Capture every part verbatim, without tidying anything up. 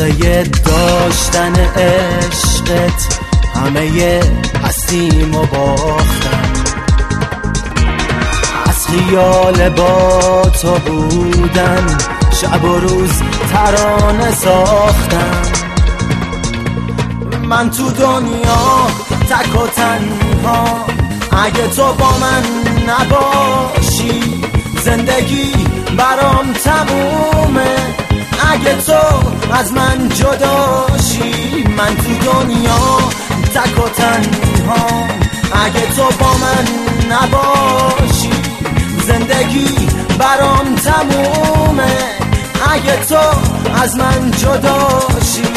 واسه داشتن عشقت همه هستیم و باختم، از خیال با تو بودن شب و روز ترانه ساختم. من تو دنیا تک و تنها، اگه تو با من نباشی زندگی برام تمومه. اگه تو از من جداشی من تو دنیا تک و تنها، اگه تو با من نباشی زندگی برام تمومه. اگه تو از من جداشی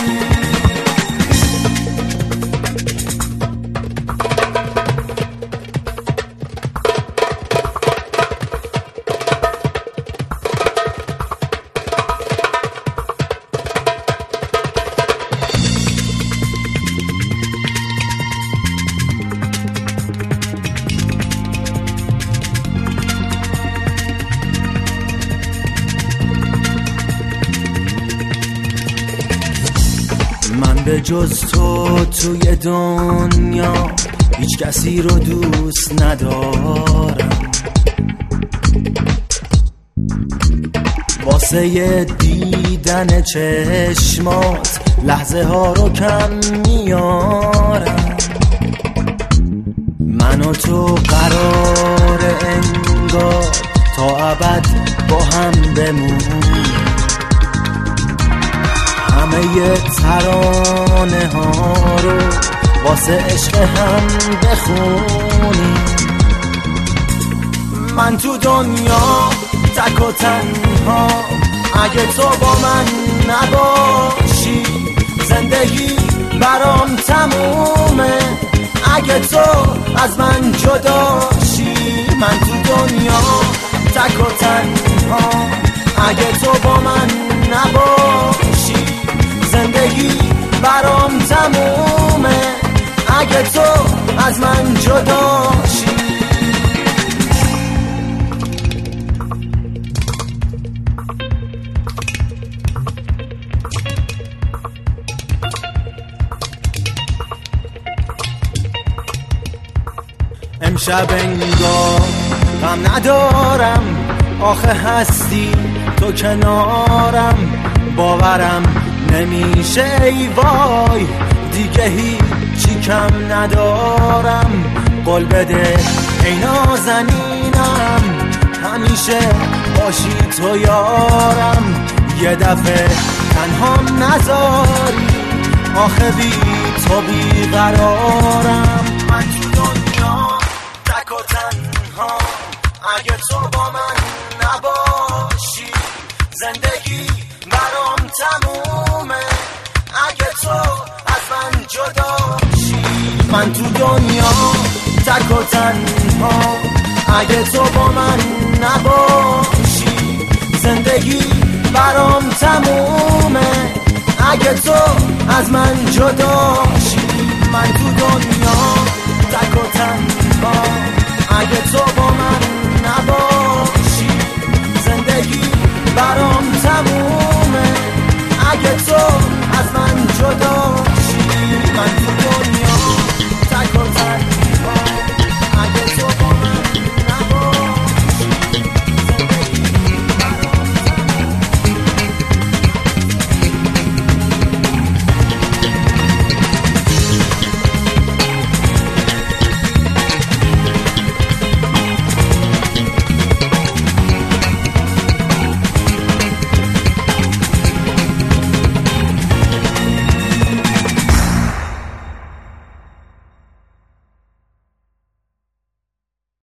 من به جز تو توی دنیا هیچ کسی رو دوست ندارم. واسه دیدن چشمات لحظه ها رو کم میارم. من و تو قرار انگار تا ابد با هم بمونیم، همه ترانه ها رو واسه عشق هم بخونیم. من تو دنیا تک و تنها، اگه تو با من نباشی زندگی برام تمومه. اگه تو از من جداشی من تو دنیا تک و تنها، اگه تو با من نباشی زندگی برام تمومه. اگه تو از من جداشی امشب انگار غم ندارم، آخه هستی تو کنارم. باورم نمیشه ای وای، دیگه هیچی کم ندارم. قول بده ای نازنینم همیشه باشی تو یارم. یه دفعه تنهام نذاری، آخه بی تو بیقرارم. من تو دنیا تک و تنها، اگه تو با من نباشی زندگی برام تمومه. اگه تو از من جداشی من تو دنیا تک و تنها، اگه تو با من نباشی زندگی برام تمومه. اگه تو از من جداشی من تو دنیا تک و تنها، اگه تو با